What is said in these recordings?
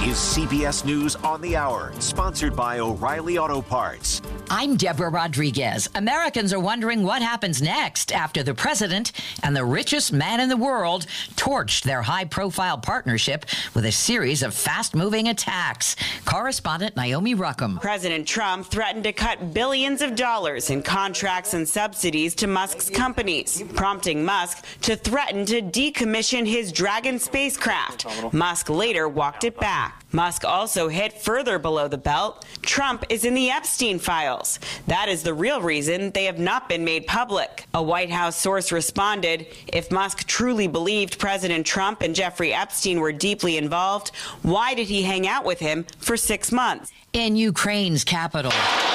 is CBS News on the Hour, sponsored by O'Reilly Auto Parts. I'm Deborah Rodriguez. Americans are wondering what happens next after the president and the richest man in the world torched their high-profile partnership with a series of fast-moving attacks. Correspondent Naomi Ruckham. President Trump threatened to cut billions of dollars in contracts and subsidies to Musk's companies, prompting Musk to threaten to decommission his Dragon spacecraft. Musk later walked it back. Musk also hit further below the belt. Trump is in the Epstein files. That is the real reason they have not been made public. A White House source responded, if Musk truly believed President Trump and Jeffrey Epstein were deeply involved, why did he hang out with him for 6 months? In Ukraine's capital,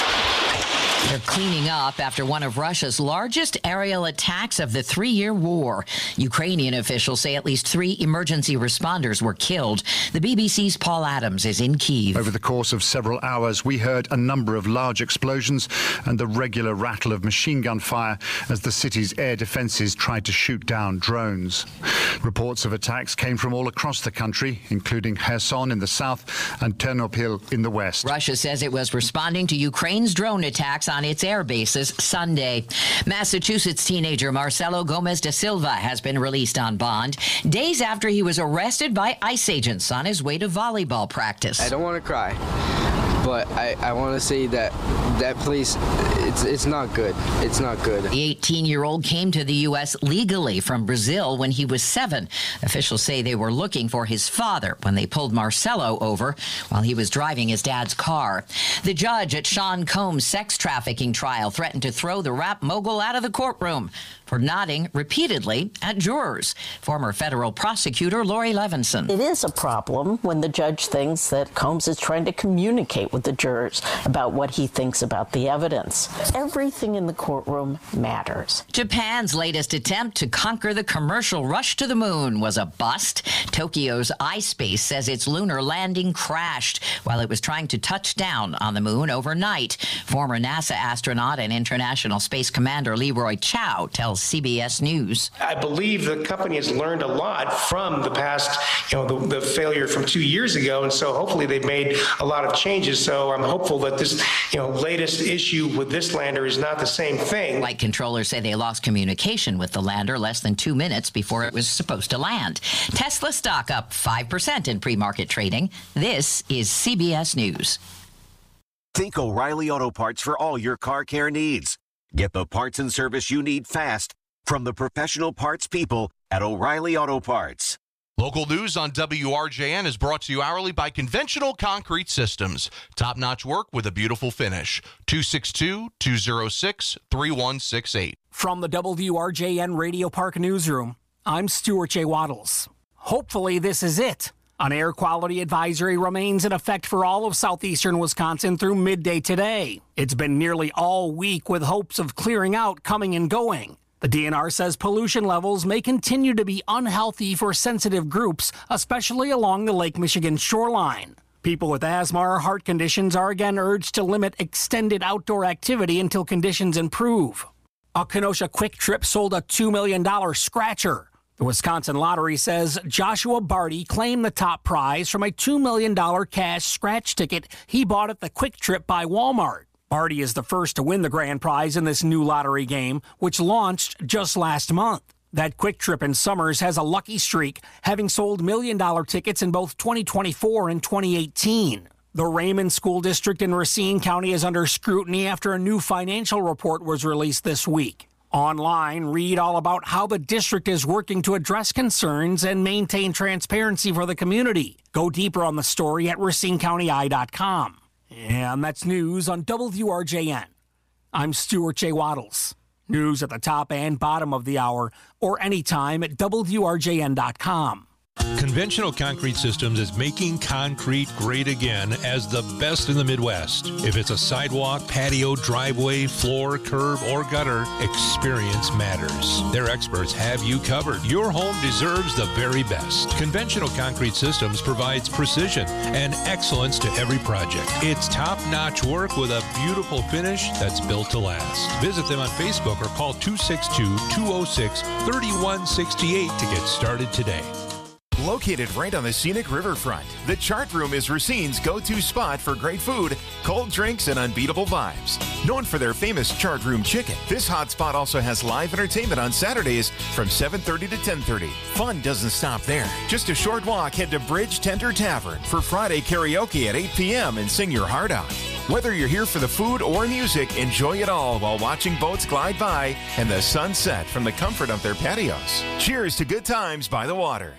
they're cleaning up after one of Russia's largest aerial attacks of the 3-year war. Ukrainian officials say at least 3 emergency responders were killed. The BBC's Paul Adams is in Kyiv. Over the course of several hours, we heard a number of large explosions and the regular rattle of machine gun fire as the city's air defenses tried to shoot down drones. Reports of attacks came from all across the country, including Kherson in the south and Ternopil in the west. Russia says it was responding to Ukraine's drone attacks on its air bases Sunday. Massachusetts teenager Marcelo Gomez da Silva has been released on bond days after he was arrested by ICE agents on his way to volleyball practice. I don't want to cry, but I want to say that police, it's not good. It's not good. The 18-year-old came to the U.S. legally from Brazil when he was 7. Officials say they were looking for his father when they pulled Marcelo over while he was driving his dad's car. The judge at Sean Combs' sex trafficking trial threatened to throw the rap mogul out of the courtroom for nodding repeatedly at jurors. Former federal prosecutor Lori Levinson. It is a problem when the judge thinks that Combs is trying to communicate with the jurors about what he thinks about the evidence. Everything in the courtroom matters. Japan's latest attempt to conquer the commercial rush to the moon was a bust. Tokyo's iSpace says its lunar landing crashed while it was trying to touch down on the moon overnight. Former NASA astronaut and International Space Commander Leroy Chiao tells CBS News. I believe the company has learned a lot from the past, the failure from 2 years ago, and so hopefully they've made a lot of changes. So I'm hopeful that this, latest issue with this lander is not the same thing. Flight controllers say they lost communication with the lander less than 2 minutes before it was supposed to land. Tesla stock up 5% in pre-market trading. This is CBS News. Think O'Reilly Auto Parts for all your car care needs. Get the parts and service you need fast from the professional parts people at O'Reilly Auto Parts. Local news on WRJN is brought to you hourly by Conventional Concrete Systems. Top-notch work with a beautiful finish. 262-206-3168. From the WRJN Radio Park Newsroom, I'm Stuart J. Waddles. Hopefully this is it. An air quality advisory remains in effect for all of southeastern Wisconsin through midday today. It's been nearly all week with hopes of clearing out coming and going. The DNR says pollution levels may continue to be unhealthy for sensitive groups, especially along the Lake Michigan shoreline. People with asthma or heart conditions are again urged to limit extended outdoor activity until conditions improve. A Kenosha Quick Trip sold a $2 million scratcher. The Wisconsin Lottery says Joshua Barty claimed the top prize from a $2 million cash scratch ticket he bought at the Quick Trip by Walmart. Barty is the first to win the grand prize in this new lottery game, which launched just last month. That Quick Trip in Summers has a lucky streak, having sold $1 million tickets in both 2024 and 2018. The Raymond School District in Racine County is under scrutiny after a new financial report was released this week. Online, read all about how the district is working to address concerns and maintain transparency for the community. Go deeper on the story at RacineCountyEye.com. And that's news on WRJN. I'm Stuart J. Waddles. News at the top and bottom of the hour or anytime at WRJN.com. Conventional Concrete Systems is making concrete great again as the best in the Midwest. If it's a sidewalk, patio, driveway, floor, curb, or gutter, experience matters. Their experts have you covered. Your home deserves the very best. Conventional Concrete Systems provides precision and excellence to every project. It's top-notch work with a beautiful finish that's built to last. Visit them on Facebook or call 262-206-3168 to get started today. Located right on the scenic riverfront, the Chart Room is Racine's go-to spot for great food, cold drinks, and unbeatable vibes. Known for their famous Chart Room chicken, this hot spot also has live entertainment on Saturdays from 7:30 to 10:30. Fun doesn't stop there. Just a short walk, head to Bridge Tender Tavern for Friday karaoke at 8 p.m. and sing your heart out. Whether you're here for the food or music, enjoy it all while watching boats glide by and the sunset from the comfort of their patios. Cheers to good times by the water.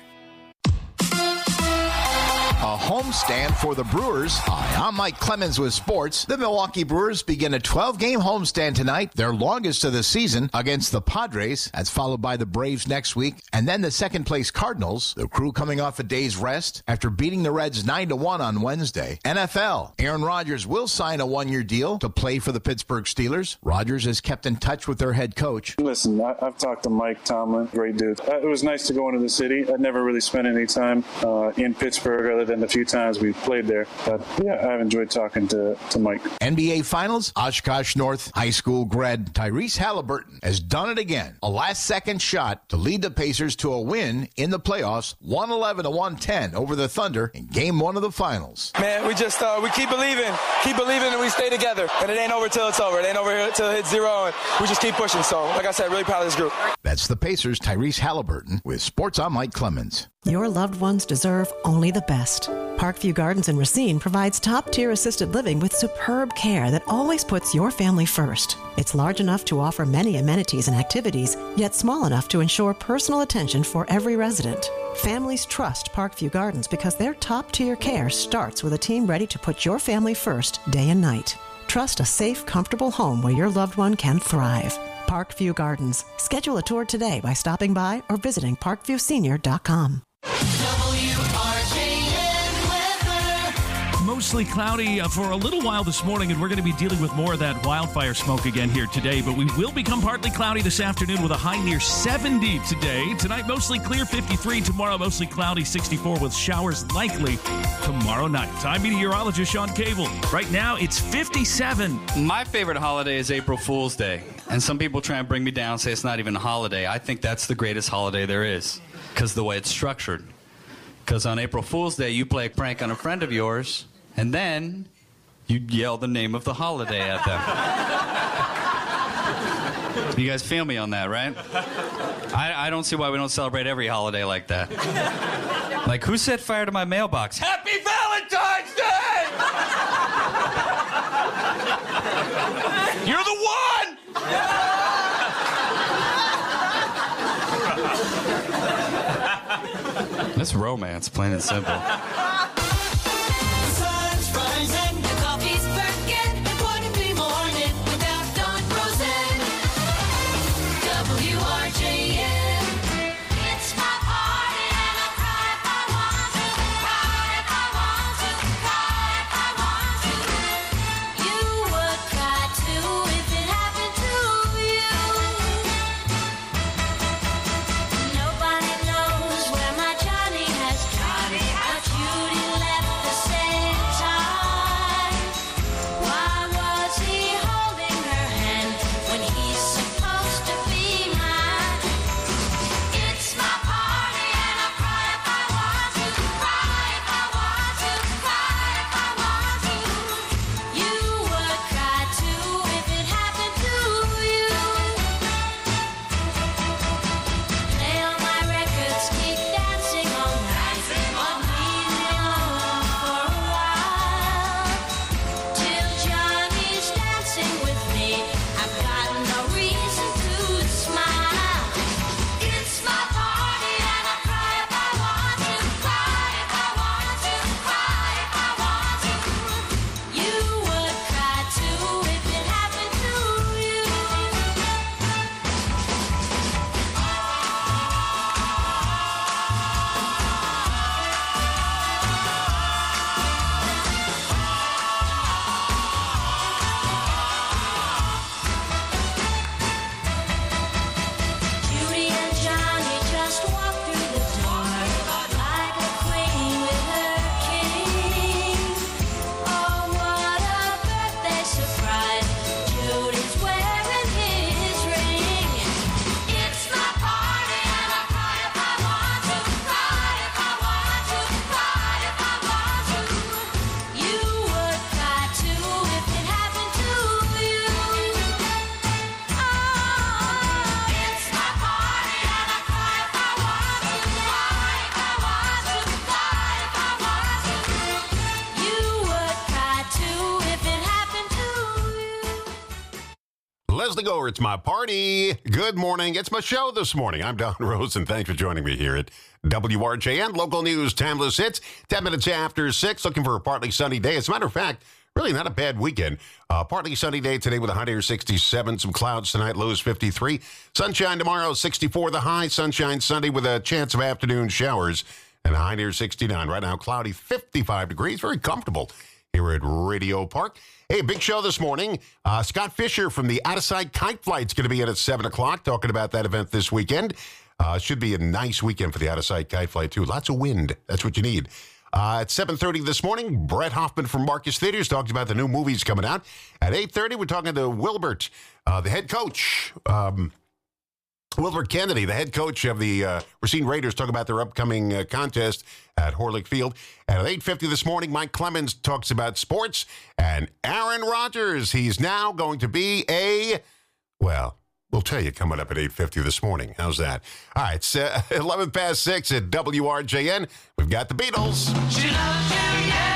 A homestand for the Brewers. Hi, I'm Mike Clemens with sports. The Milwaukee Brewers begin a 12-game homestand tonight, their longest of the season, against the Padres. That's followed by the Braves next week, and then the second-place Cardinals. The Crew coming off a day's rest after beating the Reds 9-1 on Wednesday. NFL. Aaron Rodgers will sign a one-year deal to play for the Pittsburgh Steelers. Rodgers has kept in touch with their head coach. Listen, I've talked to Mike Tomlin, great dude. It was nice to go into the city. I'd never really spent any time in Pittsburgh other than the few times we played there. But yeah, I've enjoyed talking to Mike. NBA Finals, Oshkosh North High School grad Tyrese Halliburton has done it again. A last-second shot to lead the Pacers to a win in the playoffs, 111-110 over the Thunder in Game 1 of the Finals. Man, we just we keep believing, and we stay together. And it ain't over till it's over. It ain't over till it hits zero, and we just keep pushing. So, like I said, really proud of this group. That's the Pacers' Tyrese Halliburton with Sports. I'm Mike Clemens. Your loved ones deserve only the best. Parkview Gardens in Racine provides top-tier assisted living with superb care that always puts your family first. It's large enough to offer many amenities and activities, yet small enough to ensure personal attention for every resident. Families trust Parkview Gardens because their top-tier care starts with a team ready to put your family first day and night. Trust a safe, comfortable home where your loved one can thrive. Parkview Gardens. Schedule a tour today by stopping by or visiting parkviewsenior.com. Mostly cloudy for a little while this morning, and we're going to be dealing with more of that wildfire smoke again here today, but we will become partly cloudy this afternoon with a high near 70 today. Tonight, mostly clear, 53. Tomorrow, mostly cloudy, 64, with showers likely tomorrow night. I'm meteorologist Sean Cable. Right now, it's 57. My favorite holiday is April Fool's Day, and some people try and bring me down, say it's not even a holiday. I think that's the greatest holiday there is, because the way it's structured. Because on April Fool's Day, you play a prank on a friend of yours, and then you yell the name of the holiday at them. You guys feel me on that, right? I don't see why we don't celebrate every holiday like that. Like, who set fire to my mailbox? Happy Valentine's Day! You're the one! That's romance, plain and simple. Nobody knows where my Johnny has gone. Leslie Gore, it's my party. Good morning. It's my show this morning. I'm Don Rosen. Thanks for joining me here at WRJN. Local news, timeless hits. 10 minutes after 6. Looking for a partly sunny day. As a matter of fact, really not a bad weekend. Partly sunny day today with a high near 67. Some clouds tonight, lows 53. Sunshine tomorrow, 64 the high. Sunshine Sunday with a chance of afternoon showers and a high near 69. Right now, cloudy, 55 degrees. Very comfortable here at Radio Park. Hey, big show this morning. Scott Fisher from the Out of Sight Kite Flight's going to be in at 7 o'clock talking about that event this weekend. Should be a nice weekend for the Out of Sight Kite Flight, too. Lots of wind. That's what you need. At 7:30 this morning, Brett Hoffman from Marcus Theaters talks about the new movies coming out. At 8:30, we're talking to Wilbert, the head coach. Wilbert Kennedy, the head coach of the Racine Raiders, talk about their upcoming contest at Horlick Field. And at 8:50 this morning, Mike Clemens talks about sports. And Aaron Rodgers, he's now going to be we'll tell you coming up at 8:50 this morning. How's that? All right, it's 11 past 6 at WRJN. We've got the Beatles. She loves you, yeah.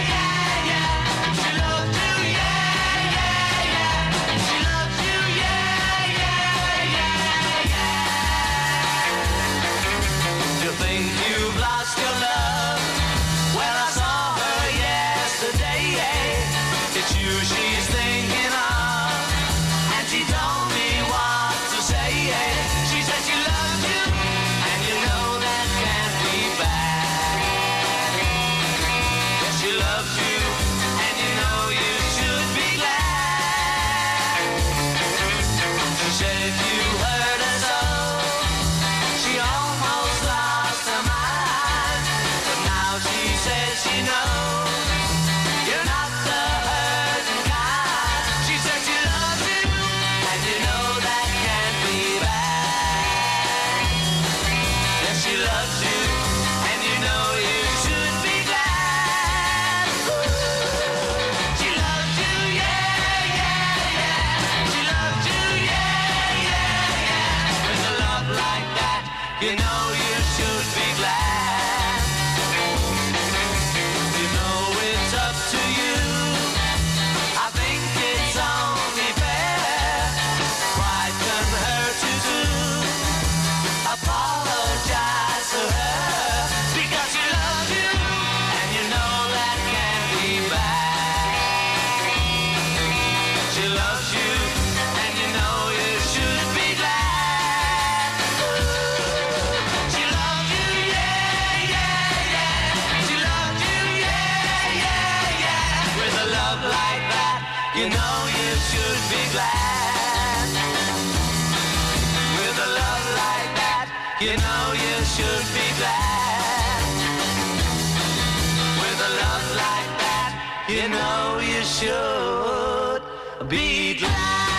Should be glad.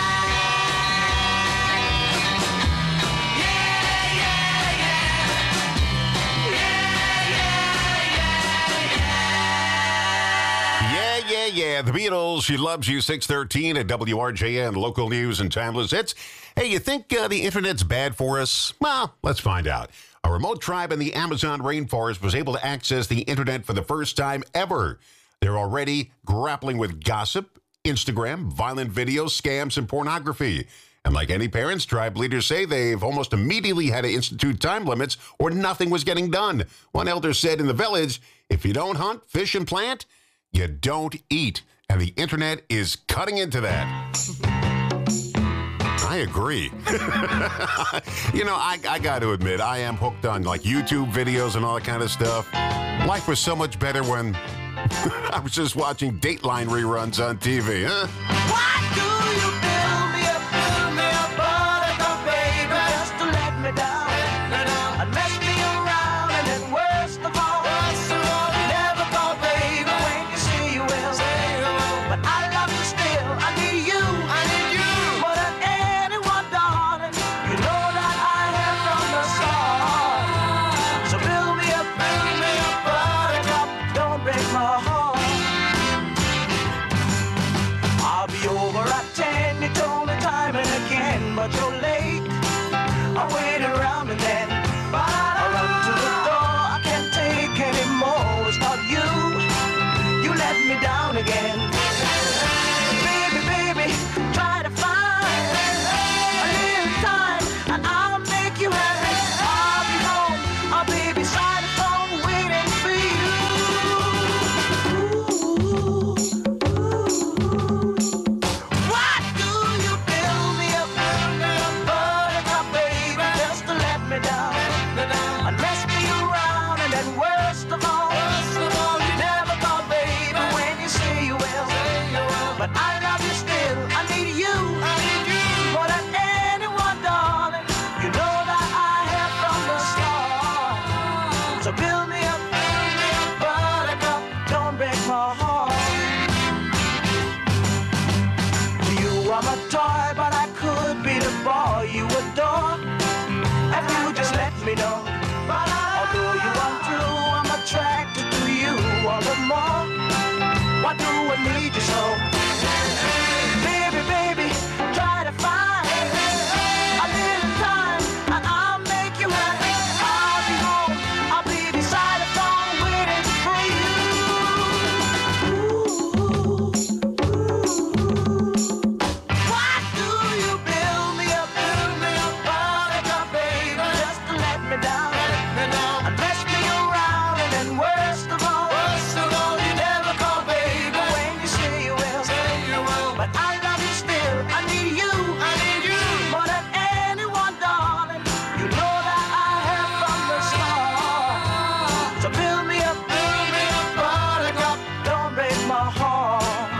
Yeah, the Beatles, She Loves You, 613 at WRJN, local news and timeless hits. Hey, you think the internet's bad for us? Well, let's find out. A remote tribe in the Amazon rainforest was able to access the internet for the first time ever. They're already grappling with gossip, Instagram, violent videos, scams, and pornography. And like any parents, tribe leaders say they've almost immediately had to institute time limits or nothing was getting done. One elder said in the village, if you don't hunt, fish, and plant, you don't eat. And the internet is cutting into that. I agree. I got to admit, I am hooked on like YouTube videos and all that kind of stuff. Life was so much better when I was just watching Dateline reruns on TV, huh? Why do you build me a buttercup, baby, just to let me down, and mess me around, and then worst of all, you never call, baby, when you say you will. But I love you still, I need you, more than anyone, darling. You know that I am from the start. So build me a buttercup, don't break my heart. I'll be over at 10 worst of all, you never thought, baby, when you say you will. But I love you still. I need you. More than anyone, darling. You know that I have from the start. So build me up, buttercup, don't break my heart. You are my toy, but I could be the boy you adore. If you just let me know. Although you are true, I'm attracted to you all the more. Why do I need you so? Baby, baby, try to find a little time and I'll make you happy. I'll be home, I'll be beside the phone waiting for you. Why do you build me up, buttercup, baby, just to let me down? And mess me around, and then worst of all, you never call, baby, when you say you will. But I love you still, I need you, more than anyone, darling. You know that I have from the start. So build me up, buttercup, don't break my heart.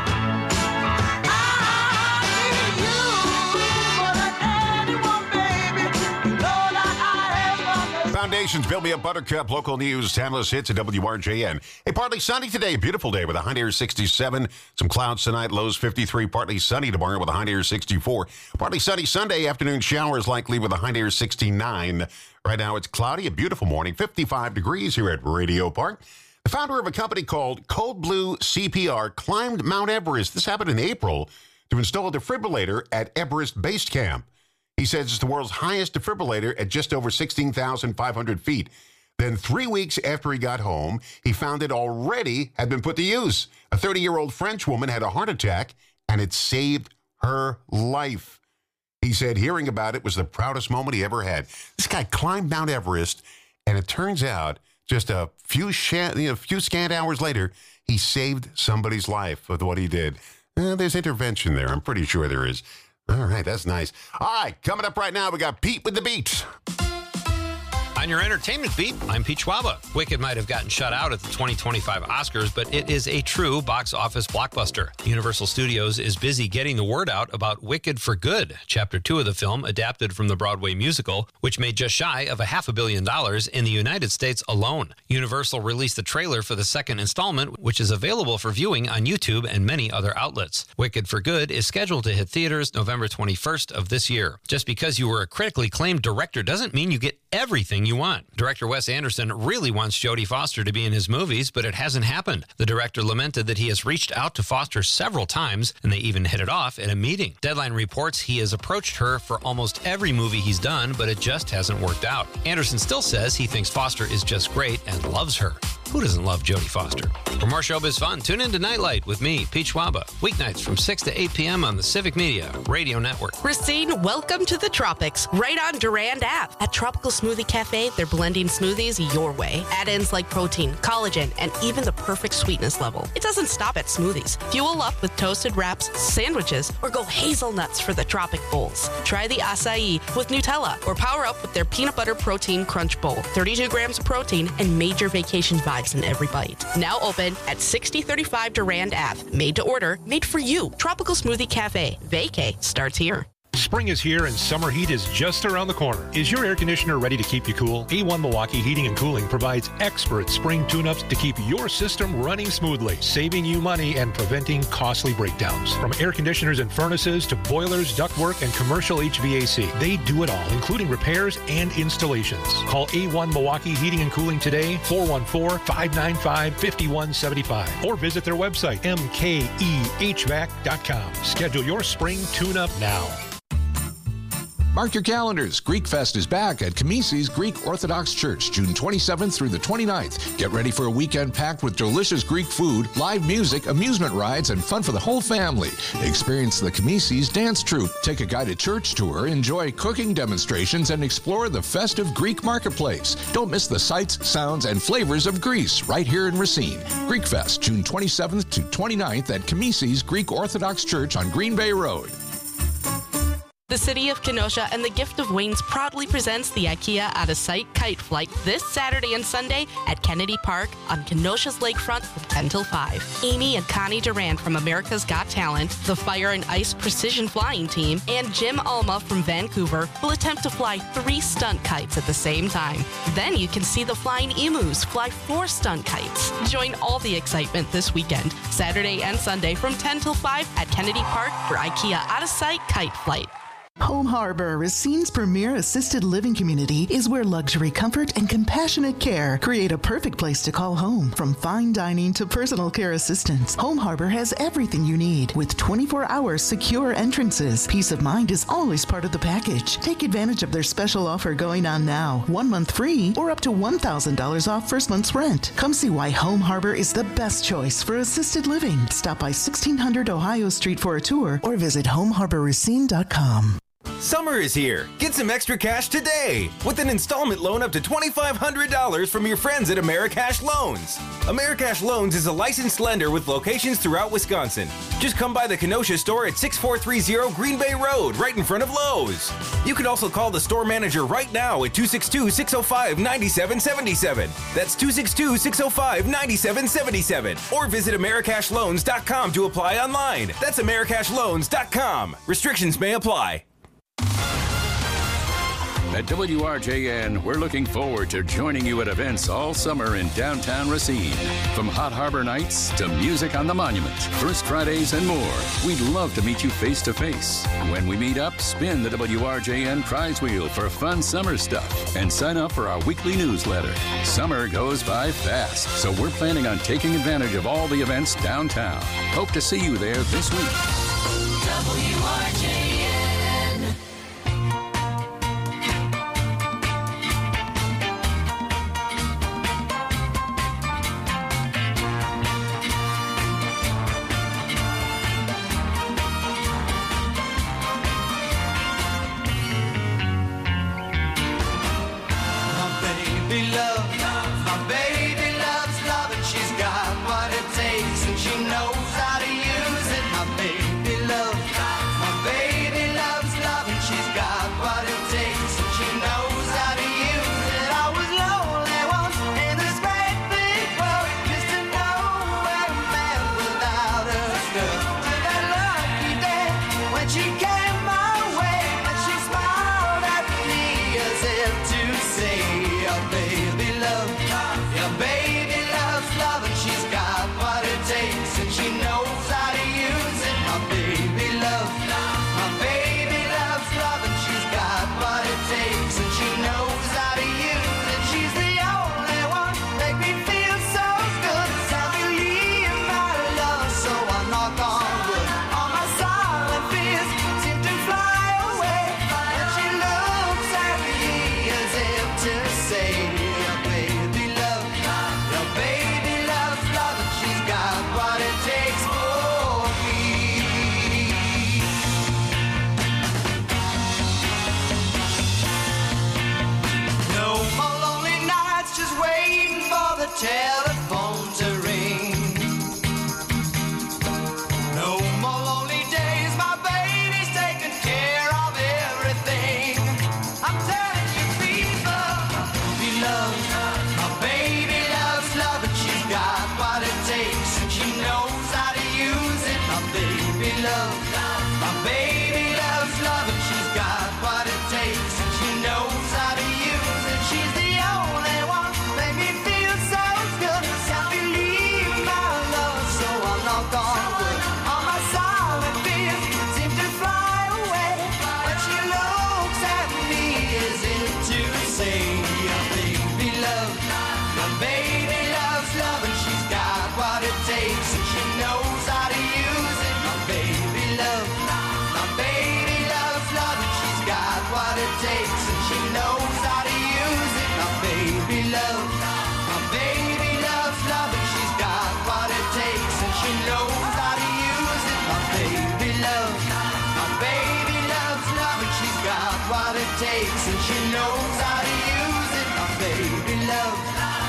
I need you more than anyone, baby. You know that I have from the Foundations, Build Me Up Buttercup, local news, Timeless Hits at WRJN. A partly sunny today, a beautiful day with a high near 67. Some clouds tonight, lows 53. Partly sunny tomorrow with a high near 64. Partly sunny Sunday, afternoon showers likely with a high near 69. Right now it's cloudy, a beautiful morning, 55 degrees here at Radio Park. The founder of a company called Cold Blue CPR climbed Mount Everest. This happened in April to install a defibrillator at Everest Base Camp. He says it's the world's highest defibrillator at just over 16,500 feet. Then 3 weeks after he got home, he found it already had been put to use. A 30-year-old French woman had a heart attack, and it saved her life. He said hearing about it was the proudest moment he ever had. This guy climbed Mount Everest, and it turns out just a few scant hours later, he saved somebody's life with what he did. There's intervention there. I'm pretty sure there is. All right, that's nice. All right, coming up right now, we got Pete with the Beat. On your entertainment beat, I'm Pete Schwaba. Wicked might have gotten shut out at the 2025 Oscars, but it is a true box office blockbuster. Universal Studios is busy getting the word out about Wicked for Good, Chapter 2 of the film, adapted from the Broadway musical, which made just shy of $500 million in the United States alone. Universal released the trailer for the second installment, which is available for viewing on YouTube and many other outlets. Wicked for Good is scheduled to hit theaters November 21st of this year. Just because you were a critically acclaimed director doesn't mean you get everything you want. Director Wes Anderson really wants Jodie Foster to be in his movies, but it hasn't happened. The director lamented that he has reached out to Foster several times, and they even hit it off at a meeting. Deadline reports he has approached her for almost every movie he's done, but it just hasn't worked out. Anderson still says he thinks Foster is just great and loves her. Who doesn't love Jodie Foster? For more showbiz fun, tune in to Nightlight with me, Pete Schwaba, weeknights from 6 to 8 p.m. on the Civic Media Radio Network. Racine, welcome to the tropics, right on Durand Ave. At Tropical Smoothie Cafe, they're blending smoothies your way. Add-ins like protein, collagen, and even the perfect sweetness level. It doesn't stop at smoothies. Fuel up with toasted wraps, sandwiches, or go hazelnuts for the Tropic Bowls. Try the acai with Nutella, or power up with their peanut butter protein crunch bowl. 32 grams of protein and major vacation vibes in every bite. Now open at 6035 Durand Ave. Made to order, made for you. Tropical Smoothie Cafe. Vacay starts here. Spring is here and summer heat is just around the corner. Is your air conditioner ready to keep you cool? A1 Milwaukee Heating and Cooling provides expert spring tune-ups to keep your system running smoothly, saving you money and preventing costly breakdowns. From air conditioners and furnaces to boilers, ductwork, and commercial HVAC, they do it all, including repairs and installations. Call A1 Milwaukee Heating and Cooling today, 414-595-5175, or visit their website, mkehvac.com. Schedule your spring tune-up now. Mark your calendars. Greek Fest is back at Kamisi's Greek Orthodox Church, June 27th through the 29th. Get ready for a weekend packed with delicious Greek food, live music, amusement rides, and fun for the whole family. Experience the Kamisi's dance troupe, take a guided church tour, enjoy cooking demonstrations, and explore the festive Greek marketplace. Don't miss the sights, sounds, and flavors of Greece right here in Racine. Greek Fest, June 27th to 29th at Kamisi's Greek Orthodox Church on Green Bay Road. The City of Kenosha and the Gift of Waynes proudly presents the IKEA Out-of-Sight Kite Flight this Saturday and Sunday at Kennedy Park on Kenosha's lakefront from 10 till 5. Amy and Connie Durand from America's Got Talent, the Fire and Ice Precision Flying Team, and Jim Alma from Vancouver will attempt to fly 3 stunt kites at the same time. Then you can see the Flying Emus fly 4 stunt kites. Join all the excitement this weekend, Saturday and Sunday from 10 till 5 at Kennedy Park for IKEA Out-of-Sight Kite Flight. Home Harbor, Racine's premier assisted living community, is where luxury, comfort, and compassionate care create a perfect place to call home. From fine dining to personal care assistance, Home Harbor has everything you need with 24-hour secure entrances. Peace of mind is always part of the package. Take advantage of their special offer going on now. 1 month free or up to $1,000 off first month's rent. Come see why Home Harbor is the best choice for assisted living. Stop by 1600 Ohio Street for a tour or visit homeharborracine.com. Summer is here. Get some extra cash today with an installment loan up to $2,500 from your friends at Americash Loans. Americash Loans is a licensed lender with locations throughout Wisconsin. Just come by the Kenosha store at 6430 Green Bay Road, right in front of Lowe's. You can also call the store manager right now at 262-605-9777. That's 262-605-9777. Or visit AmericashLoans.com to apply online. That's AmericashLoans.com. Restrictions may apply. At WRJN, we're looking forward to joining you at events all summer in downtown Racine. From Hot Harbor Nights to music on the Monument, First Fridays, and more. We'd love to meet you face to face. When we meet up, spin the WRJN prize wheel for fun summer stuff and sign up for our weekly newsletter. Summer goes by fast, so we're planning on taking advantage of all the events downtown. Hope to see you there this week. WRJN. Telephone to ring. No more lonely days, my baby's taking care of everything. I'm telling you, people, be loved. My baby loves love, and she's got what it takes, and she knows how to use it. My baby loves love, and she's got what it takes, and she knows how to use it. She's the only one, make me feel so good. Can't believe my love, so I knock on wood. All my silent fears seem to fly away when she looks at me as if to say, your baby loves love, and she's got what it takes, and she knows how to use it. My baby loves love, and she's got what it takes, and she knows how to use it. My baby loves love, and she's got what it takes, and she knows how to use it. My baby loves love, and she's got what it takes, and she knows how to use it. My baby loves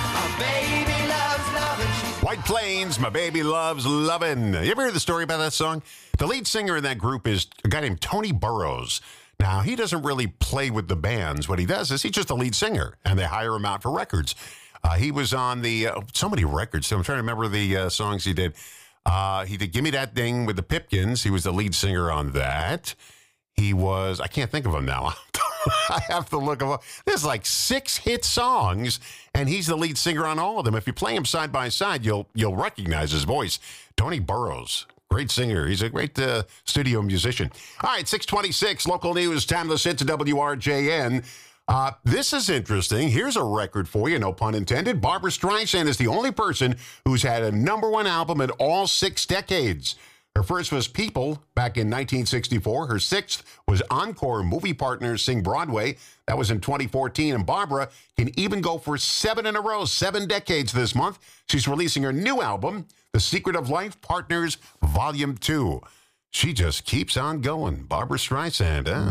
love, and she's White Plains, My Baby Loves Lovin'. You ever heard the story about that song? The lead singer in that group is a guy named Tony Burrows. Now, he doesn't really play with the bands. What he does is he's just a lead singer, and they hire him out for records. He was on so many records. So I'm trying to remember the songs he did. He did Give Me That Thing with the Pipkins. He was the lead singer on that. He was, I can't think of him now. I have to look him up. There's like 6 hit songs, and he's the lead singer on all of them. If you play him side by side, you'll recognize his voice. Tony Burrows, great singer. He's a great studio musician. All right, 6:26, local news, timeless hits at WRJN. This is interesting. Here's a record for you, no pun intended. Barbra Streisand is the only person who's had a #1 album in all 6 decades. Her first was People back in 1964. Her 6th was Encore, Movie Partners Sing Broadway. That was in 2014. And Barbara can even go for 7 in a row, 7 decades this month. She's releasing her new album, The Secret of Life, Partners, Volume 2. She just keeps on going. Barbra Streisand, huh?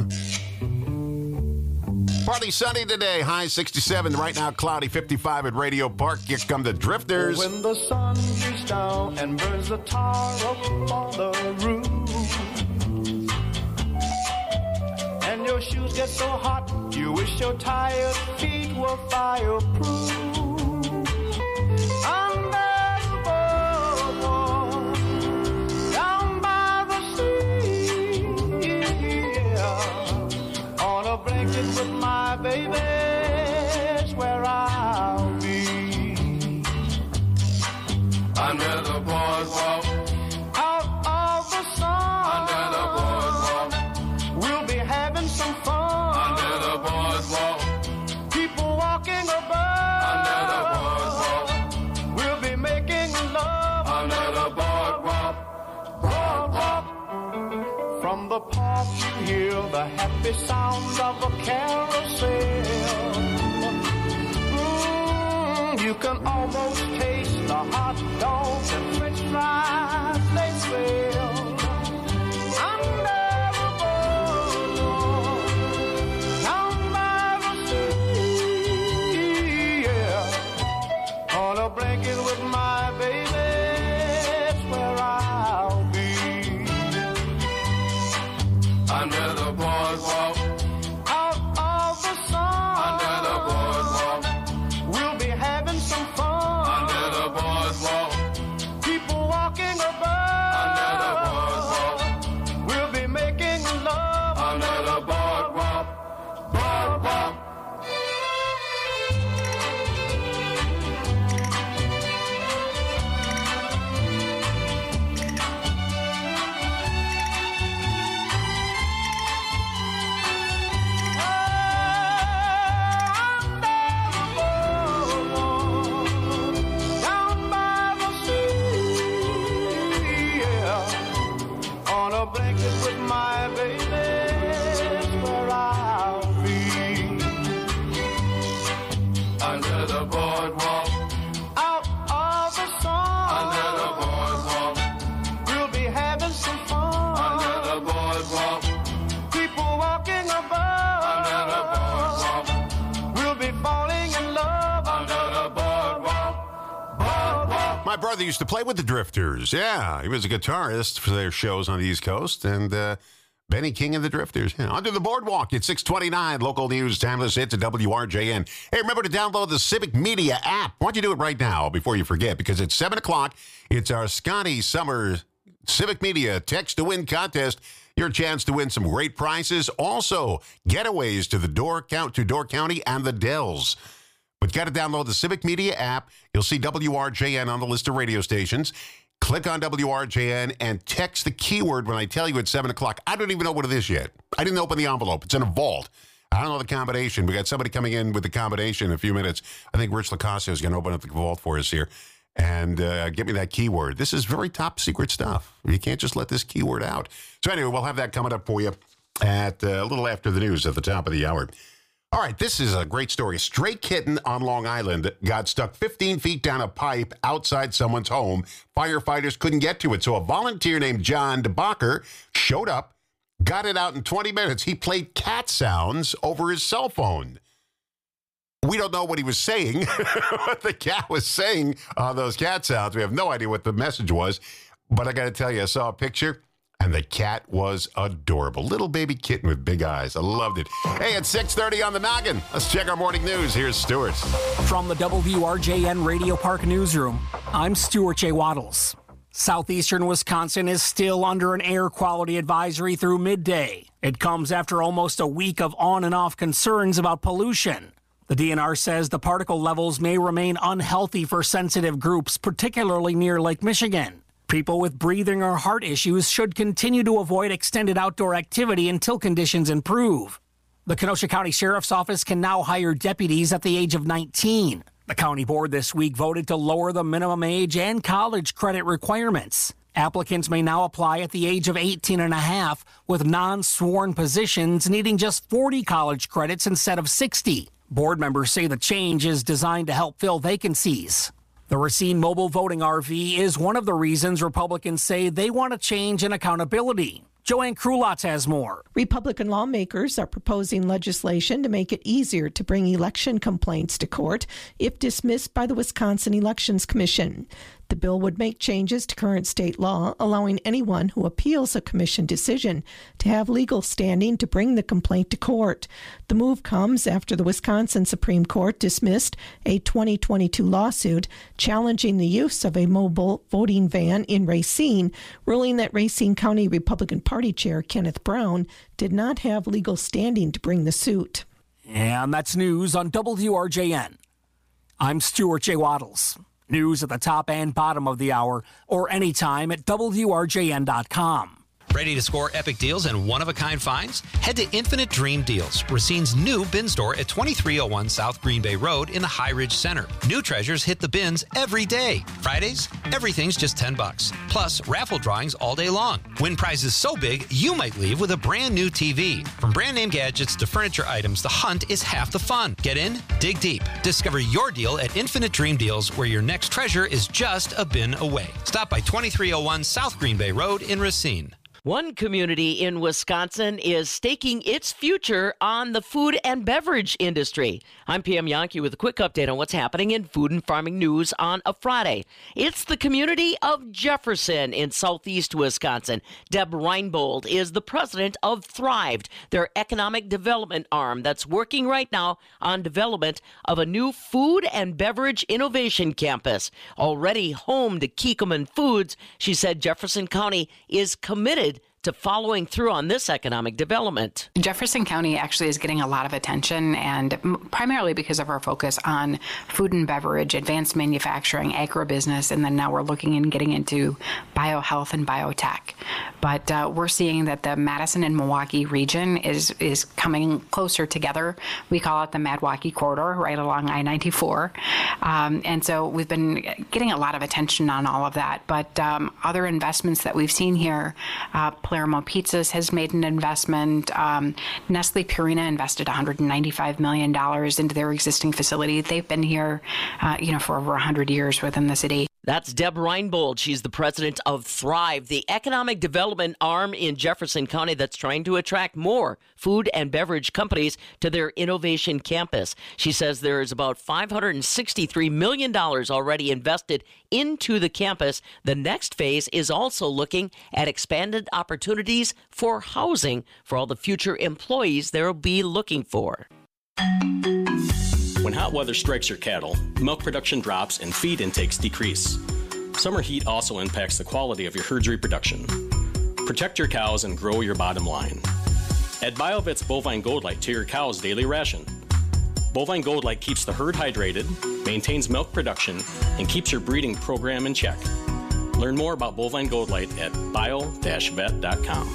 Partly sunny today, high 67. Right now, cloudy 55 at Radio Park. Here come the Drifters. When the sun beats down and burns the tar up on the roof, and your shoes get so hot, you wish your tired feet were fireproof. Under the boardwalk, down by the sea, yeah, on a blanket with my baby's where I'll be. Under the boardwalk, out of the sun. Under the boardwalk, we'll be having some fun. Under the boardwalk, people walking above. Under the boardwalk, we'll be making love. Under the boardwalk, boardwalk. From the park you hear the happy sounds of a carousel. You can almost taste the hot dogs and french fries they sell. Under the boardwalk, down by the sea, yeah, on a blanket with my baby, it's where I'll be. Under the boardwalk, out of the sun. Under the boardwalk, we'll be having some fun. Under the boardwalk, people walking above. Under the boardwalk, we'll be making love. Under the boardwalk, boardwalk. Down by the sea, yeah, on a blanket with my baby, is where I'll be. Under the boardwalk, out of the sun. Under the boardwalk, we'll be having some fun. Under the boardwalk, people walking above. Under the boardwalk, we'll be falling in love. Under the boardwalk, boardwalk. My brother used to play with the Drifters. Yeah, he was a guitarist for their shows on the East Coast. And Benny King and the Drifters. Yeah. Under the Boardwalk at 6:29. Local news, timeless hits at WRJN. Hey, remember to download the Civic Media app. Why don't you do it right now before you forget? Because it's 7 o'clock. It's our Scotty Summer Civic Media Text to Win contest. Your chance to win some great prizes. Also, getaways to the Door County and the Dells. But got to download the Civic Media app. You'll see WRJN on the list of radio stations. Click on WRJN and text the keyword when I tell you it's 7 o'clock. I don't even know what it is yet. I didn't open the envelope. It's in a vault. I don't know the combination. We got somebody coming in with the combination in a few minutes. I think Rich Lacasio is going to open up the vault for us here and get me that keyword. This is very top secret stuff. You can't just let this keyword out. So anyway, we'll have that coming up for you at a little after the news at the top of the hour. All right, this is a great story. A stray kitten on Long Island got stuck 15 feet down a pipe outside someone's home. Firefighters couldn't get to it, so a volunteer named John DeBacher showed up, got it out in 20 minutes. He played cat sounds over his cell phone. We don't know what he was saying, what the cat was saying on those cat sounds. We have no idea what the message was. But I got to tell you, I saw a picture. And the cat was adorable. Little baby kitten with big eyes. I loved it. Hey, it's 6:30 on the noggin. Let's check our morning news. Here's Stuart. From the WRJN Radio Park Newsroom, I'm Stuart J. Waddles. Southeastern Wisconsin is still under an air quality advisory through midday. It comes after almost a week of on and off concerns about pollution. The DNR says the particle levels may remain unhealthy for sensitive groups, particularly near Lake Michigan. People with breathing or heart issues should continue to avoid extended outdoor activity until conditions improve. The Kenosha County Sheriff's Office can now hire deputies at the age of 19. The county board this week voted to lower the minimum age and college credit requirements. Applicants may now apply at the age of 18 and a half, with non-sworn positions needing just 40 college credits instead of 60. Board members say the change is designed to help fill vacancies. The Racine Mobile Voting RV is one of the reasons Republicans say they want a change in accountability. Joanne Krulotz has more. Republican lawmakers are proposing legislation to make it easier to bring election complaints to court if dismissed by the Wisconsin Elections Commission. The bill would make changes to current state law, allowing anyone who appeals a commission decision to have legal standing to bring the complaint to court. The move comes after the Wisconsin Supreme Court dismissed a 2022 lawsuit challenging the use of a mobile voting van in Racine, ruling that Racine County Republican Party Chair Kenneth Brown did not have legal standing to bring the suit. And that's news on WRJN. I'm Stuart J. Waddles. News at the top and bottom of the hour, or anytime at WRJN.com. Ready to score epic deals and one-of-a-kind finds? Head to Infinite Dream Deals, Racine's new bin store at 2301 South Green Bay Road in the High Ridge Center. New treasures hit the bins every day. Fridays, everything's just $10. Plus, raffle drawings all day long. Win prizes so big, you might leave with a brand new TV. From brand name gadgets to furniture items, the hunt is half the fun. Get in, dig deep. Discover your deal at Infinite Dream Deals, where your next treasure is just a bin away. Stop by 2301 South Green Bay Road in Racine. One community in Wisconsin is staking its future on the food and beverage industry. I'm Pam Yonke with a quick update on what's happening in food and farming news on a Friday. It's the community of Jefferson in southeast Wisconsin. Deb Reinbold is the president of Thrived, their economic development arm that's working right now on development of a new food and beverage innovation campus. Already home to Kikkoman Foods, she said Jefferson County is committed to following through on this economic development. Jefferson County actually is getting a lot of attention, and primarily because of our focus on food and beverage, advanced manufacturing, agribusiness, and then now we're looking and getting into biohealth and biotech. But we're seeing that the Madison and Milwaukee region is coming closer together. We call it the Madwaukee Corridor, right along I-94. And so we've been getting a lot of attention on all of that. But other investments that we've seen here, Palermo Pizzas has made an investment. Nestle Purina invested $195 million into their existing facility. They've been here, for over 100 years within the city. That's Deb Reinbold. She's the president of Thrive, the economic development arm in Jefferson County that's trying to attract more food and beverage companies to their innovation campus. She says there is about $563 million already invested into the campus. The next phase is also looking at expanded opportunities for housing for all the future employees they'll be looking for. When hot weather strikes your cattle, milk production drops and feed intakes decrease. Summer heat also impacts the quality of your herd's reproduction. Protect your cows and grow your bottom line. Add BioVet's Bovine Gold Light to your cow's daily ration. Bovine Gold Light keeps the herd hydrated, maintains milk production, and keeps your breeding program in check. Learn more about Bovine Gold Light at bio-vet.com.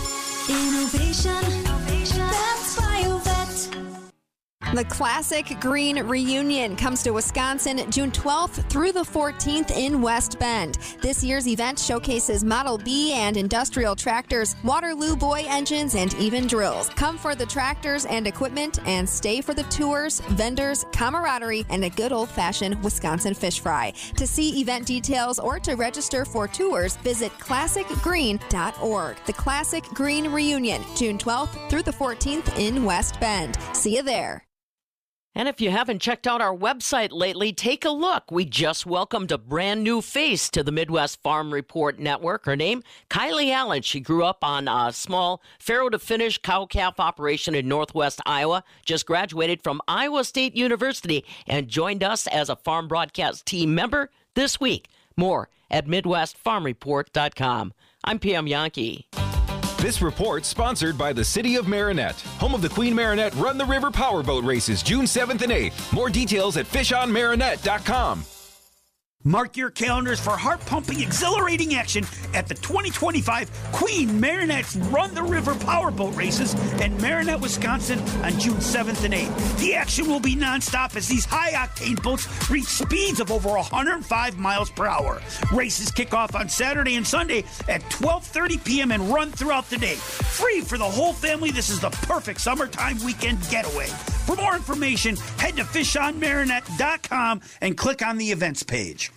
Innovation, that's BioVet. The Classic Green Reunion comes to Wisconsin June 12th through the 14th in West Bend. This year's event showcases Model B and industrial tractors, Waterloo Boy engines, and even drills. Come for the tractors and equipment and stay for the tours, vendors, camaraderie, and a good old-fashioned Wisconsin fish fry. To see event details or to register for tours, visit classicgreen.org. The Classic Green Reunion, June 12th through the 14th in West Bend. See you there. And if you haven't checked out our website lately, take a look. We just welcomed a brand new face to the Midwest Farm Report Network. Her name, Kylie Allen. She grew up on a small farrow-to-finish cow-calf operation in northwest Iowa, just graduated from Iowa State University, and joined us as a Farm Broadcast team member this week. More at MidwestFarmReport.com. I'm PM Yankee. This report sponsored by the City of Marinette, home of the Queen Marinette Run the River Powerboat Races, June 7th and 8th. More details at fishonmarinette.com. Mark your calendars for heart-pumping, exhilarating action at the 2025 Queen Marinette's Run the River Powerboat Races in Marinette, Wisconsin on June 7th and 8th. The action will be nonstop as these high-octane boats reach speeds of over 105 miles per hour. Races kick off on Saturday and Sunday at 12:30 p.m. and run throughout the day. Free for the whole family, this is the perfect summertime weekend getaway. For more information, head to fishonmarinette.com and click on the events page.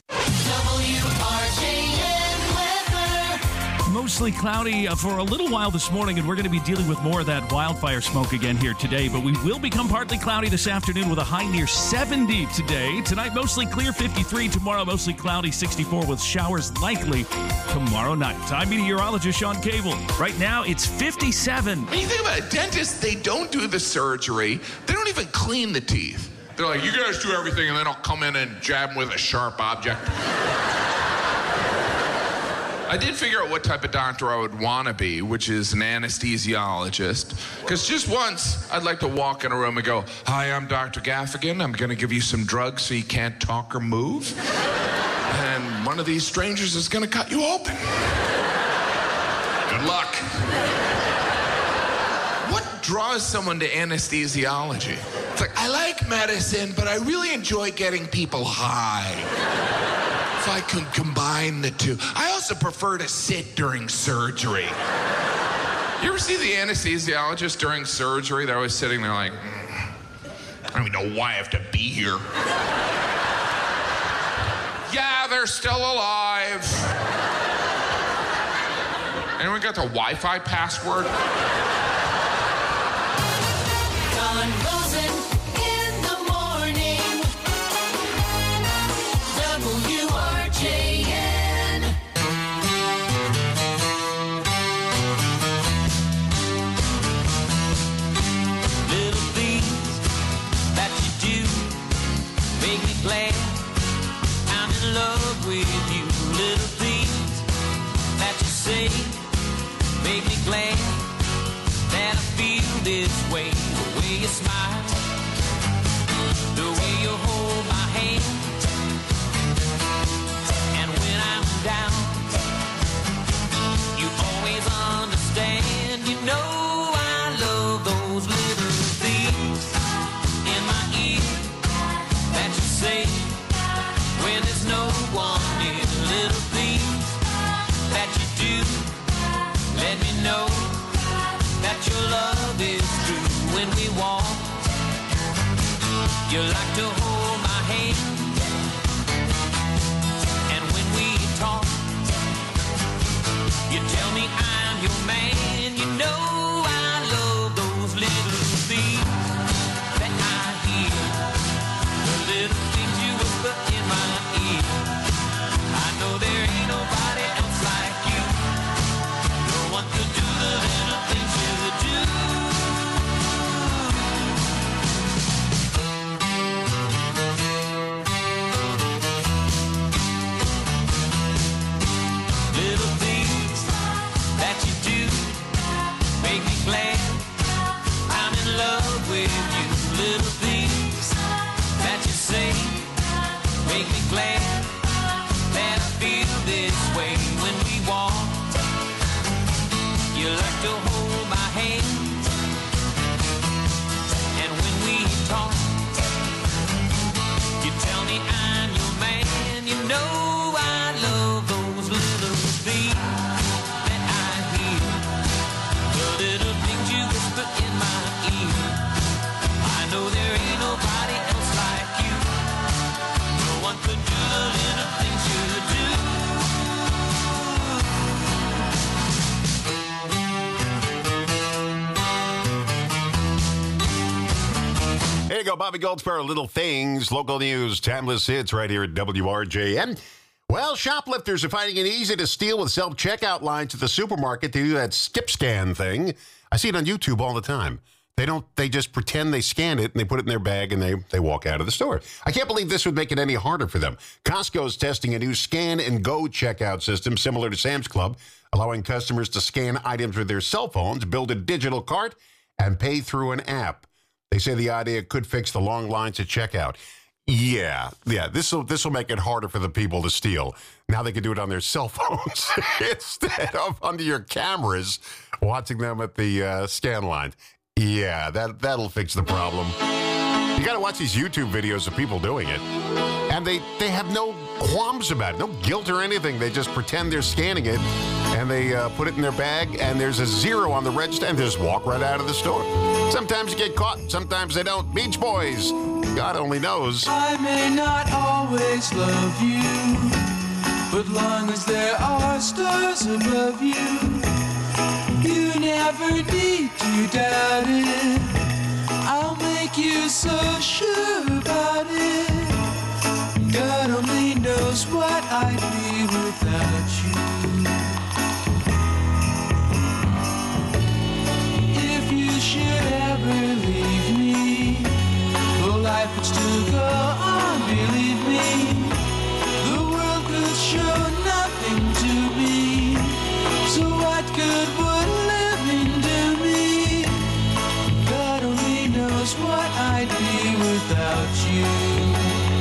Mostly cloudy for a little while this morning, and we're going to be dealing with more of that wildfire smoke again here today. But we will become partly cloudy this afternoon with a high near 70 today. Tonight, mostly clear, 53. Tomorrow, mostly cloudy, 64, with showers likely tomorrow night. I'm meteorologist Sean Cable. Right now, it's 57. When you think about it, dentists, they don't do the surgery. They don't even clean the teeth. They're like, you guys do everything, and then I'll come in and jab them with a sharp object. I did figure out what type of doctor I would want to be, which is an anesthesiologist. Because just once, I'd like to walk in a room and go, hi, I'm Dr. Gaffigan. I'm going to give you some drugs so you can't talk or move. And one of these strangers is going to cut you open. Good luck. What draws someone to anesthesiology? It's like, I like medicine, but I really enjoy getting people high. If I could combine the two. I also prefer to sit during surgery. You ever see the anesthesiologist during surgery? They're always sitting there like, I don't even know why I have to be here. Yeah, they're still alive. Anyone got the Wi-Fi password? Don Rosen in the morning. WRJN. Little things that you do make me glad I'm in love with you. Little things that you say make me glad that I feel this way. The way you smile, the way you hold my hand, and when I'm down, you always understand. You know I love those little things in my ear that you say when there's no one near. Little things that you do let me know that your love is true. When we walk, you like to hold my hand, and when we talk, you tell me I'm your man. You know I love those little things that I hear, the little things you whisper in my ear. I know there ain't nobody else like you. No one could do the little things you do. Little things that you do make me glad I'm in love with you. Little things that you say make me glad that I feel this way. When we walk, you like to hold my hand, and when we talk, you tell me I'm your man. You know I love those little things that I hear, the little things you whisper in my ear. I know there ain't nobody else like you. No one could do the little things you do. you go, Bobby Goldsboro, Little Things, local news, timeless hits right here at WRJN. Well, shoplifters are finding it easy to steal with self-checkout lines at the supermarket. They do that skip scan thing. I see it on YouTube all the time. They just pretend they scan it and they put it in their bag and they walk out of the store. I can't believe this would make it any harder for them. Costco's testing a new scan and go checkout system similar to Sam's Club, allowing customers to scan items with their cell phones, build a digital cart, and pay through an app. They say the idea could fix the long lines at checkout. Yeah. This will make it harder for the people to steal. Now they can do it on their cell phones instead of under your cameras, watching them at the scan lines. Yeah, that'll fix the problem. You got to watch these YouTube videos of people doing it, and they have no qualms about it, no guilt or anything. They just pretend they're scanning it, and they put it in their bag, and there's a zero on the register, and they just walk right out of the store. Sometimes you get caught, sometimes they don't. Beach Boys, God only knows. I may not always love you, but long as there are stars above you, you never need to doubt it. I'll make you so sure about it. God only knows what I'd be without you. If you should ever leave me, well, life would still go on, believe me. The world could show nothing to me, so what good would living do me? God only knows what I'd be without you.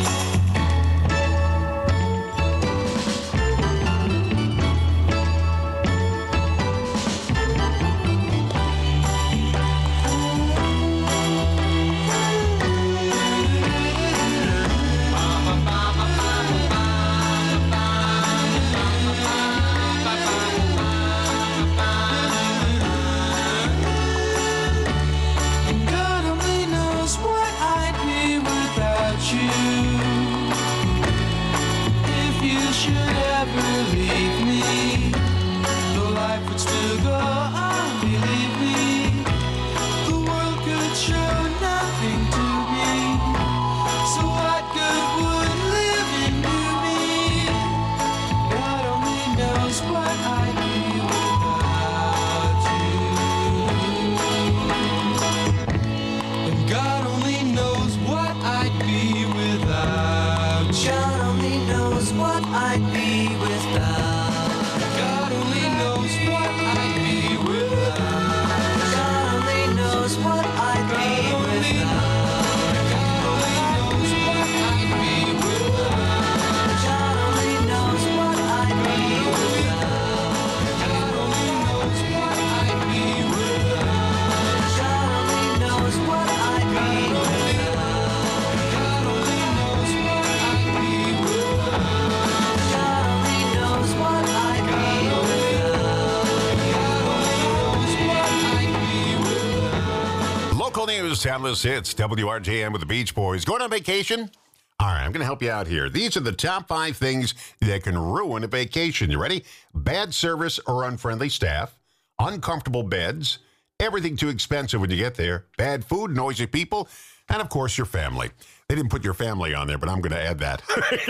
Timeless hits, WRJM with the Beach Boys. Going on vacation? All right, I'm going to help you out here. These are the top 5 things that can ruin a vacation. You ready? Bad service or unfriendly staff, uncomfortable beds, everything too expensive when you get there, bad food, noisy people, and, of course, your family. They didn't put your family on there, but I'm going to add that.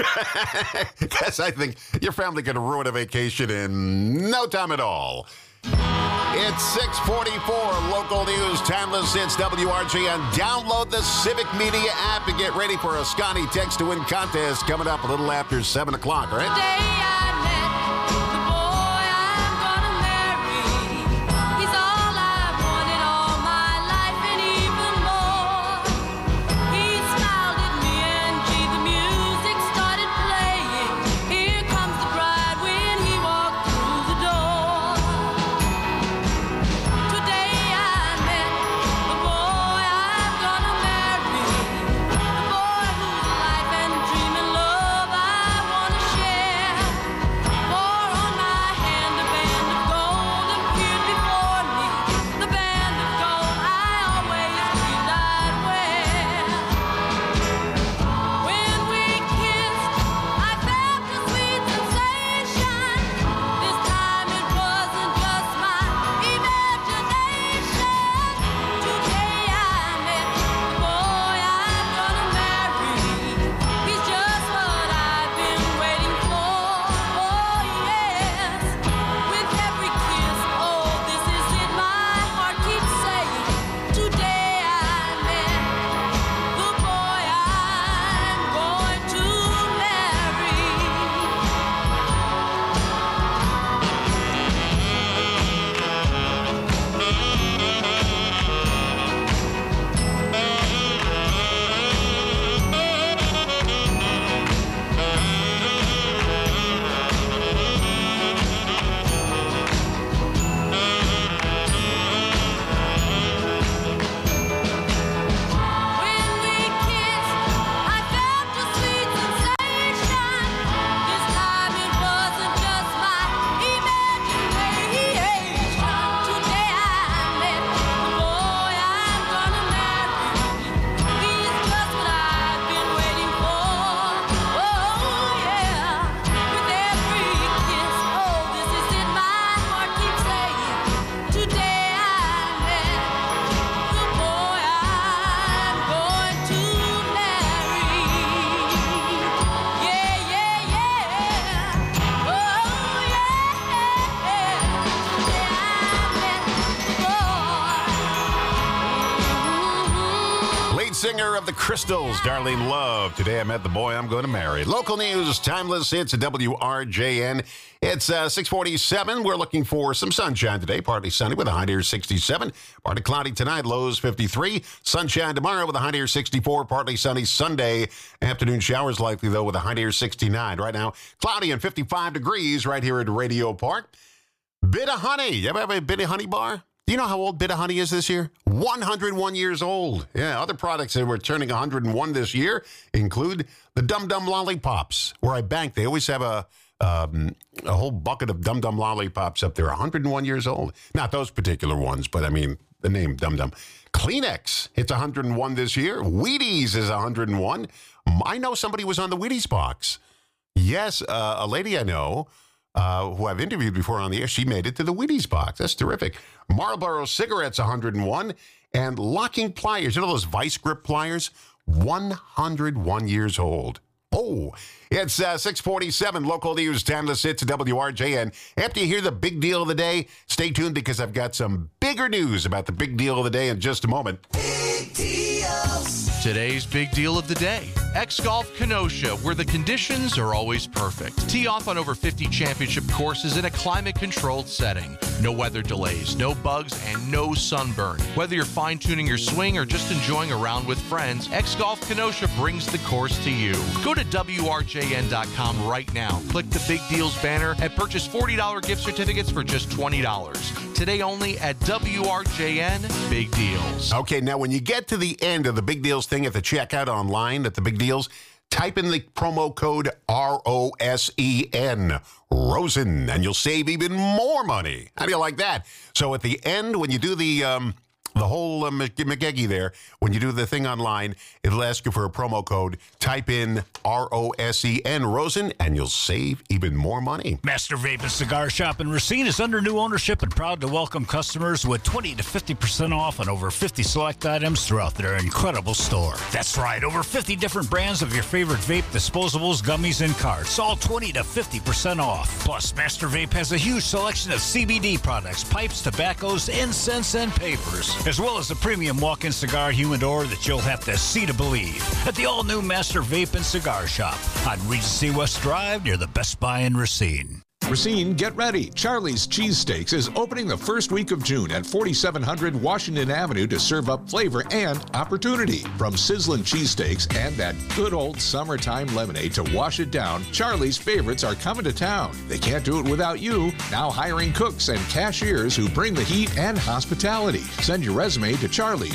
Because I think your family can ruin a vacation in no time at all. It's 6:44, local news, timeless hits, WRJN. Download the Civic Media app and get ready for a Scotty Text to Win contest coming up a little after 7 o'clock, right? Today I met the boy I'm gonna marry. He's all I've wanted all my life and even more. He smiled at me and gee, the music started playing. Here comes the bride when he walked through the door. Today I met the boy I'm gonna marry. The boy whose life and dream and love I wanna share. singer of the Crystals, Darlene Love. Today I met the boy I'm going to marry. Local news, timeless hits at WRJN. It's 6:47. We're looking for some sunshine today. Partly sunny with a high near 67. Partly cloudy tonight, lows 53. Sunshine tomorrow with a high near 64. Partly sunny Sunday. Afternoon showers likely, though, with a high near 69. Right now, cloudy and 55 degrees right here at Radio Park. Bit of Honey. You ever have a Bit of Honey bar? Do you know how old Bit of Honey is this year? 101 years old. Yeah, other products that were turning 101 this year include the Dum Dum Lollipops. Where I bank, they always have a whole bucket of Dum Dum Lollipops up there, 101 years old. Not those particular ones, but I mean the name Dum Dum. Kleenex, it's 101 this year. Wheaties is 101. I know somebody was on the Wheaties box. Yes, a lady I know who I've interviewed before on the air, she made it to the Wheaties box. That's terrific. Marlboro cigarettes, 101. And locking pliers, you know those vice grip pliers? 101 years old. Oh, it's 6:47. Local news, timeless hits at WRJN. After you hear the big deal of the day, stay tuned because I've got some bigger news about the big deal of the day in just a moment. Big deals. Today's big deal of the day. X-Golf Kenosha, where the conditions are always perfect. Tee off on over 50 championship courses in a climate-controlled setting. No weather delays, no bugs, and no sunburn. Whether you're fine-tuning your swing or just enjoying a round with friends, X-Golf Kenosha brings the course to you. Go to WRJN.com right now. Click the Big Deals banner and purchase $40 gift certificates for just $20. Today only at WRJN Big Deals. Okay, now when you get to the end of the Big Deals thing at the checkout online at the Big Deals, type in the promo code ROSEN, Rosen, and you'll save even more money. How do you like that? So at the end, when you do the whole McGeggy there, when you do the thing online, it'll ask you for a promo code. Type in ROSEN, Rosen, and you'll save even more money. Master Vape and Cigar Shop in Racine is under new ownership and proud to welcome customers with 20 to 50% off on over 50 select items throughout their incredible store. That's right, over 50 different brands of your favorite vape, disposables, gummies, and carts, all 20 to 50% off. Plus, Master Vape has a huge selection of CBD products, pipes, tobaccos, incense, and papers, as well as a premium walk-in cigar humidor that you'll have to see to believe at the all-new Master Vape and Cigar Shop on Regency West Drive near the Best Buy in Racine. Racine, get ready. Charlie's Cheesesteaks is opening the first week of June at 4700 Washington Avenue to serve up flavor and opportunity. From sizzling cheesesteaks and that good old summertime lemonade to wash it down, Charlie's favorites are coming to town. They can't do it without you. Now hiring cooks and cashiers who bring the heat and hospitality. Send your resume to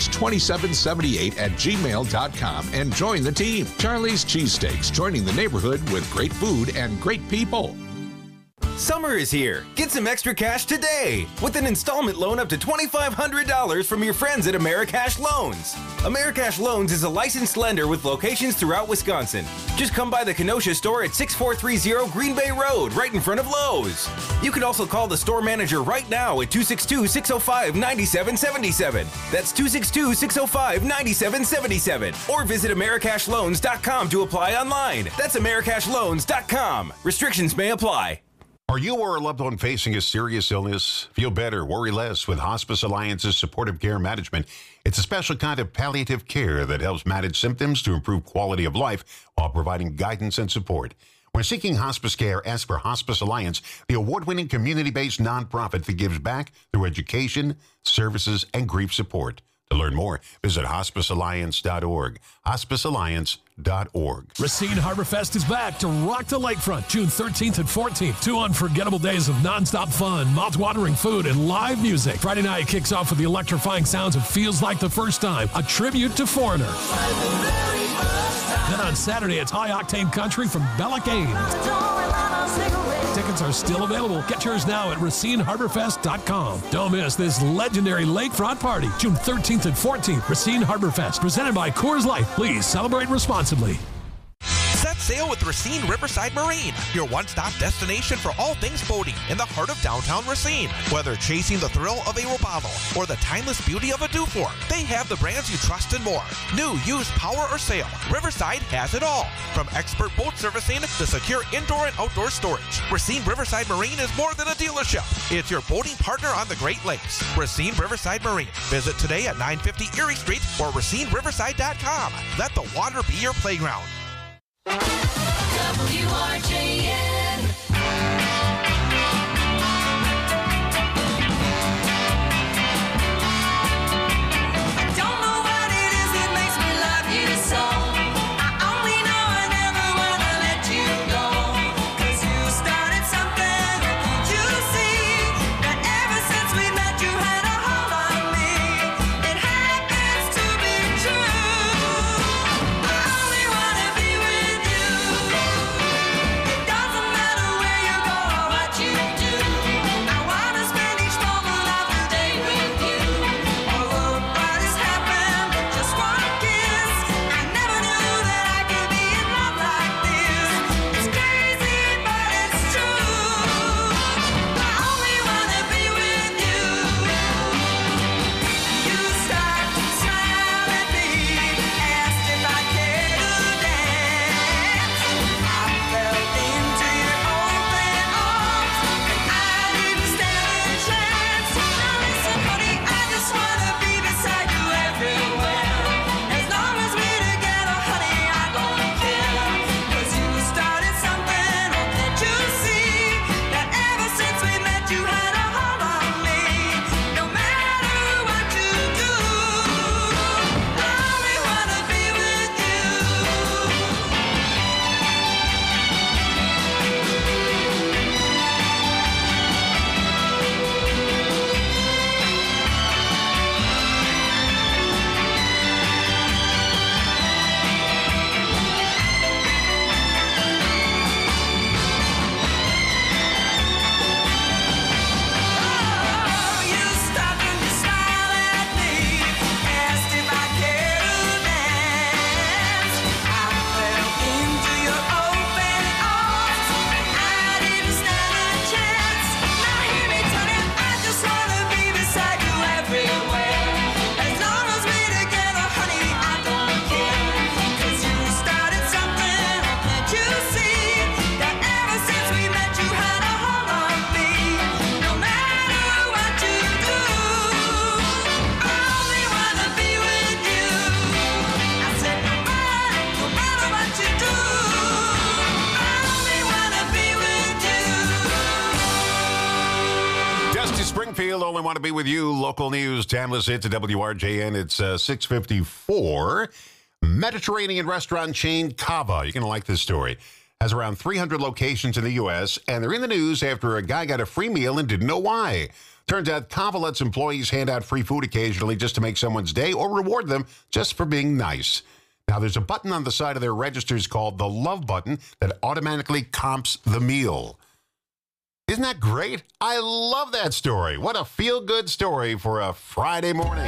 charlies2778@gmail.com and join the team. Charlie's Cheesesteaks, joining the neighborhood with great food and great people. Summer is here. Get some extra cash today with an installment loan up to $2,500 from your friends at Americash Loans. Americash Loans is a licensed lender with locations throughout Wisconsin. Just come by the Kenosha store at 6430 Green Bay Road, right in front of Lowe's. You can also call the store manager right now at 262-605-9777. That's 262-605-9777. Or visit AmericashLoans.com to apply online. That's AmericashLoans.com. Restrictions may apply. Are you or a loved one facing a serious illness? Feel better, worry less with Hospice Alliance's supportive care management. It's a special kind of palliative care that helps manage symptoms to improve quality of life while providing guidance and support. When seeking hospice care, ask for Hospice Alliance, the award-winning community-based nonprofit that gives back through education, services, and grief support. To learn more, visit hospicealliance.org. hospicealliance.org. Racine Harbor Fest is back to rock the lakefront June 13th and 14th. 2 unforgettable days of nonstop fun, mouth-watering food, and live music. Friday night kicks off with the electrifying sounds of Feels Like the First Time, a tribute to Foreigner. Then on Saturday, it's high-octane country from Bella Gaines. Tickets are still available. Get yours now at RacineHarborFest.com. Don't miss this legendary lakefront party, June 13th and 14th. Racine Harbor Fest, presented by Coors Light. Please celebrate responsibly. Set sail with Racine Riverside Marine, your one-stop destination for all things boating in the heart of downtown Racine. Whether chasing the thrill of a Robalo or the timeless beauty of a Dufour, they have the brands you trust and more. New, used, power, or sail, Riverside has it all. From expert boat servicing to secure indoor and outdoor storage, Racine Riverside Marine is more than a dealership. It's your boating partner on the Great Lakes. Racine Riverside Marine. Visit today at 950 Erie Street or RacineRiverside.com. Let the water be your playground. WRJN. Only Want to Be With You. Local news, Tamlis hits at WRJN. It's 6:54. Mediterranean restaurant chain Cava, you're going to like this story, has around 300 locations in the U.S., and they're in the news after a guy got a free meal and didn't know why. Turns out Cava lets employees hand out free food occasionally just to make someone's day or reward them just for being nice. Now, there's a button on the side of their registers called the Love button that automatically comps the meal. Isn't that great? I love that story. What a feel-good story for a Friday morning.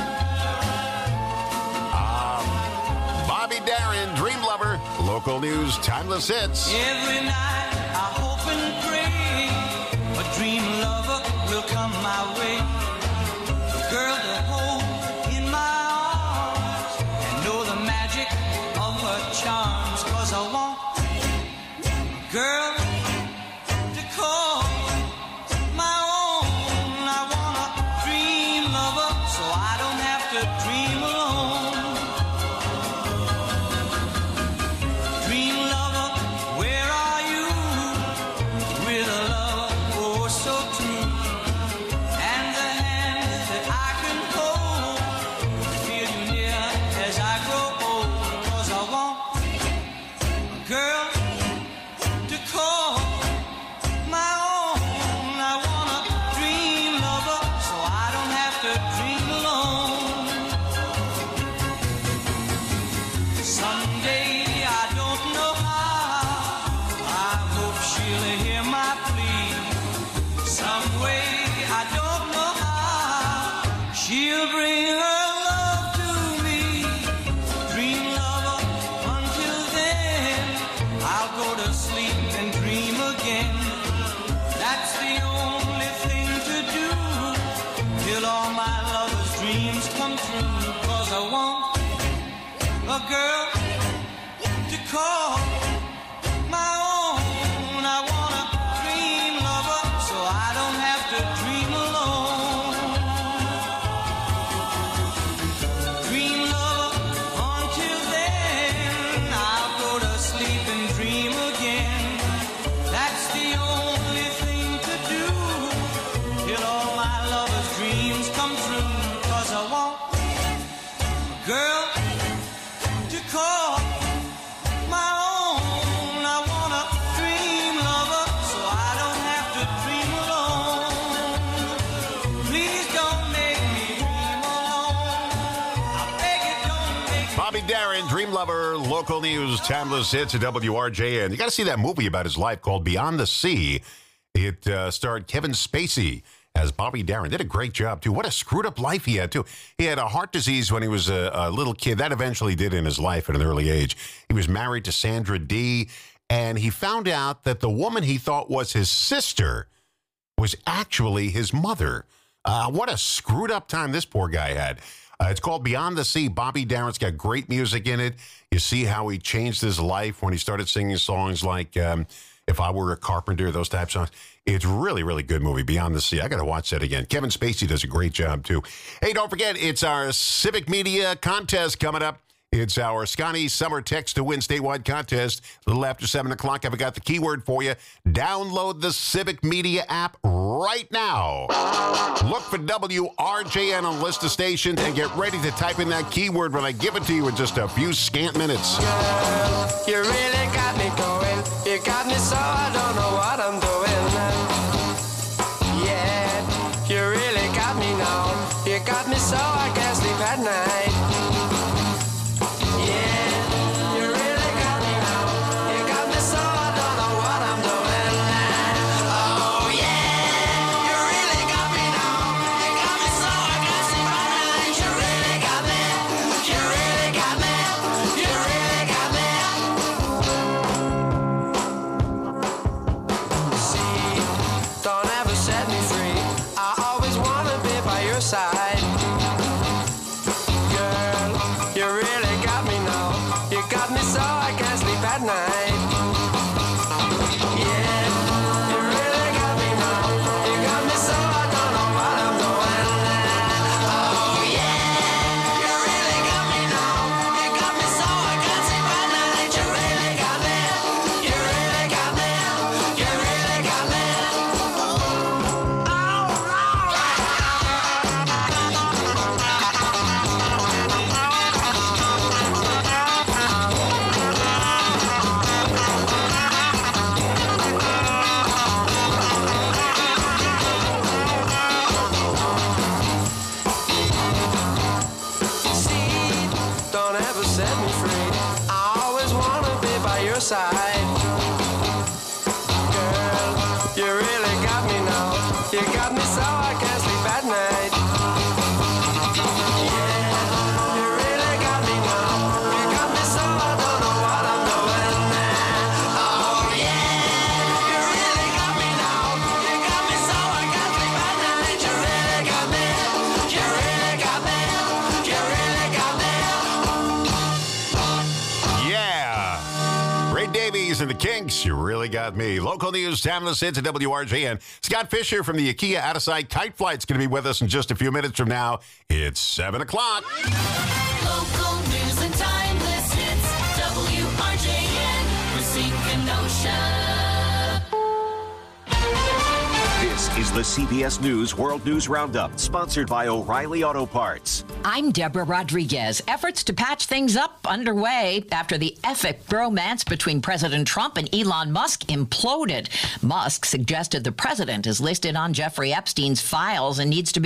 Bobby Darin, Dream Lover, local news, timeless hits. Every night I hope and pray a dream lover will come my way. A girl to hold in my arms and know the magic of her charms. 'Cause I want a girl to call my own. I want a dream lover so I don't have to dream alone. Dream lover, where are you? a girl to call my own. I want a dream lover so I don't have to dream alone. Dream lover, until then I'll go to sleep and dream again. That's the only thing to do till all my lover's dreams come true. 'Cause I want a girl to call my own. I want a dream lover so I don't have to dream alone. Please don't make me dream alone. I beg you, don't make me. Bobby Darin, Dream Lover, local news, timeless hits at WRJN. You got to see that movie about his life called Beyond the Sea. It starred Kevin Spacey as Bobby Darin. Did a great job, too. What a screwed up life he had, too. He had a heart disease when he was a little kid. That eventually did in his life at an early age. He was married to Sandra Dee, and he found out that the woman he thought was his sister was actually his mother. What a screwed up time this poor guy had. It's called Beyond the Sea. Bobby Darin's got great music in it. You see how he changed his life when he started singing songs like If I Were a Carpenter, those type songs. It's really, really good movie, Beyond the Sea. I got to watch that again. Kevin Spacey does a great job, too. Hey, don't forget, it's our Civic Media contest coming up. It's our Scotty Summer Text to Win statewide contest. A little after 7 o'clock, I've got the keyword for you. Download the Civic Media app right now. Look for WRJN on list of stations and get ready to type in that keyword when I give it to you in just a few scant minutes. Girl, you really got me going. You got me so I don't know what I'm doing. Yeah, you really got me now. You got me so I can't sleep at night. Yeah, you really got me now. You got me so I don't know what I'm doing. Oh yeah, you really got me now. You got me so I can't sleep at night. You really got me. You really got me. You really got me. See, don't ever set me free. I always wanna be by your side. Girl, you really got me now. You got me so I can't sleep at night. Yeah, you really got me now. You got me so I don't know what I'm doing. Oh yeah, you really got me now. You got me so I can't sleep at night. You really got me. You really got me. You really got me. See, don't ever set me free. I always wanna be by your side. Girl, you really got me now. You got me so I can't sleep at night. Yeah, you really got me now. You got me so I don't know what I'm doing. Oh yeah, you really got me now. You got me so I can't sleep at night. You really got me. You really got me. You really got me. Yeah. Ray Davies and the Kinks, you really got me. Local news, timeless hits at WRJN. Scott Fisher from the IKEA Out-of-Sight Kite Flight's going to be with us in just a few minutes from now. It's 7 o'clock. Local news and timeless hits. WRJN, Racine, Kenosha. This is the CBS News World News Roundup, sponsored by O'Reilly Auto Parts. I'm Deborah Rodriguez. Efforts to patch things up underway after the epic bromance between President Trump and Elon Musk imploded. Musk suggested the president is listed on Jeffrey Epstein's files and needs to be